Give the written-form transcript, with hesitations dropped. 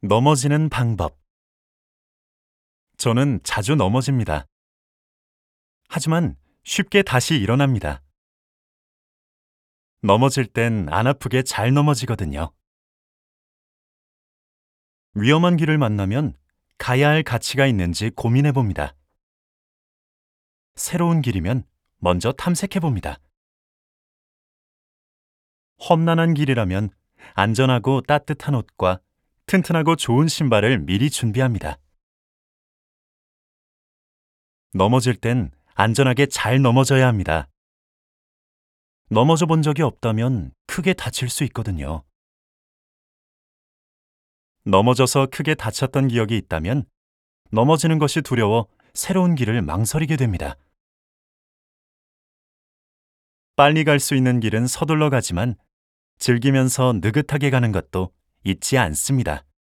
넘어지는 방법. 저는 자주 넘어집니다. 하지만 쉽게 다시 일어납니다. 넘어질 땐 안 아프게 잘 넘어지거든요. 위험한 길을 만나면 가야 할 가치가 있는지 고민해 봅니다. 새로운 길이면 먼저 탐색해 봅니다. 험난한 길이라면 안전하고 따뜻한 옷과 튼튼하고 좋은 신발을 미리 준비합니다. 넘어질 땐 안전하게 잘 넘어져야 합니다. 넘어져 본 적이 없다면 크게 다칠 수 있거든요. 넘어져서 크게 다쳤던 기억이 있다면 넘어지는 것이 두려워 새로운 길을 망설이게 됩니다. 빨리 갈 수 있는 길은 서둘러 가지만 즐기면서 느긋하게 가는 것도 잊지 않습니다.